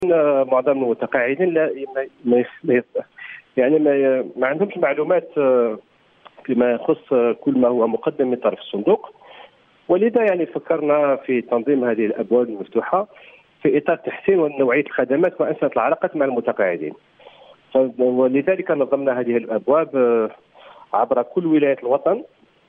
معظم المتقاعدين لا ما عندهمش معلومات فيما يخص كل ما هو مقدم من طرف الصندوق، ولذا فكرنا في تنظيم هذه الابواب المفتوحه في اطار تحسين ونوعيه الخدمات وانسه العلاقات مع المتقاعدين. ولذلك نظمنا هذه الابواب عبر كل ولايات الوطن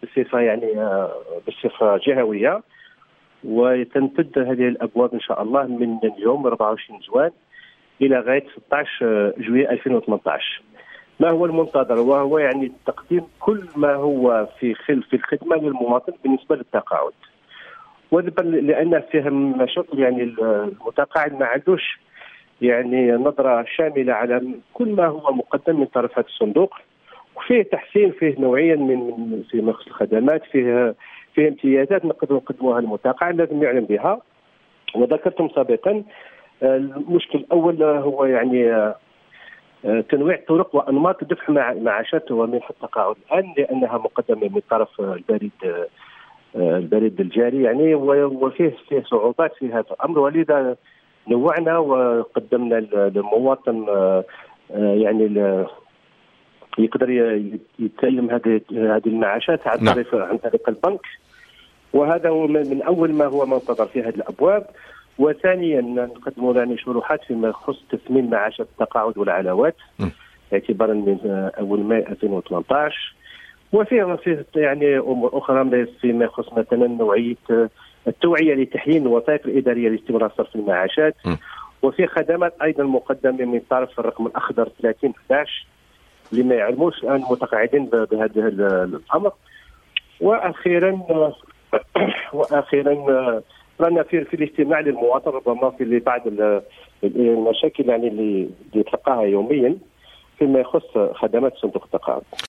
بصفه جهويه، وتمتد هذه الابواب ان شاء الله من اليوم 24 جوان الى غايه 16 جويلية 2018. ما هو المنتظر؟ وهو تقديم كل ما هو في الخدمه للمواطن بالنسبه للتقاعد، لان فيها مشاكل المتقاعد ما عندوش نظره شامله على كل ما هو مقدم من طرف هذا الصندوق، وفيه تحسين، فيه نوعيا من في مخصوص الخدمات، فيه امتيازات نقدر نقدموها للمتقاعد لازم يعلم بها. وذكرتم سابقا المشكل الاول هو تنويع طرق وانماط دفع معاشات ومنح التقاعد الان، لانها مقدمه من طرف البريد الجاري وفيه صعوبات في هذا الامر، ولذا نوعنا وقدمنا للمواطن يقدر يتكلم هذه المعاشات عن طريق البنك. وهذا من اول ما هو منتظر في هذه الابواب. وثانيا نقدموا شروحات فيما يخص تثمين معاشات التقاعد والعلاوات اعتبارا من اول ماي 2018. وفيه امور اخرى فيما يخص مثلا نوعيه التوعيه لتحيين الوثائق الاداريه لاستمرار صرف المعاشات. وفي خدمات ايضا مقدمه من طرف الرقم الاخضر 3011 لما يعلموش الان المتقاعدين بهذا الامر. واخيرا رانا في الاستماع للمواطن، ربما في بعض المشاكل اللي يتلقاها يوميا فيما يخص خدمات صندوق التقاعد.